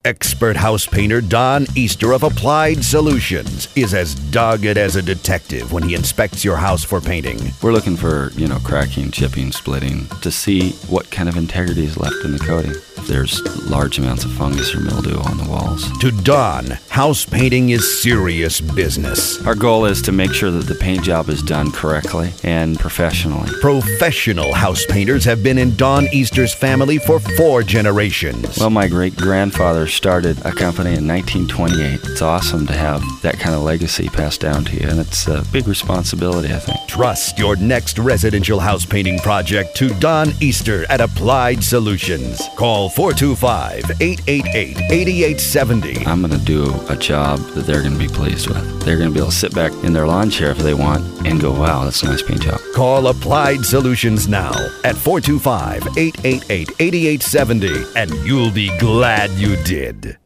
Expert house painter Don Easter of Applied Solutions is as dogged as a detective when he inspects your house for painting. We're looking for, cracking, chipping, splitting to see what kind of integrity is left in the coating. If there's large amounts of fungus or mildew on the walls. To Don, house painting is serious business. Our goal is to make sure that the paint job is done correctly and professionally. Professional house painters have been in Don Easter's family for 4 generations. Well, my great-grandfather started a company in 1928. It's awesome to have that kind of legacy passed down to you, and it's a big responsibility, I think. Trust your next residential house painting project to Don Easter at Applied Solutions. Call 425-888-8870. I'm going to do a job that they're going to be pleased with. They're going to be able to sit back in their lawn chair if they want and go, wow, that's a nice paint job. Call Applied Solutions now at 425-888-8870, and you'll be glad you did.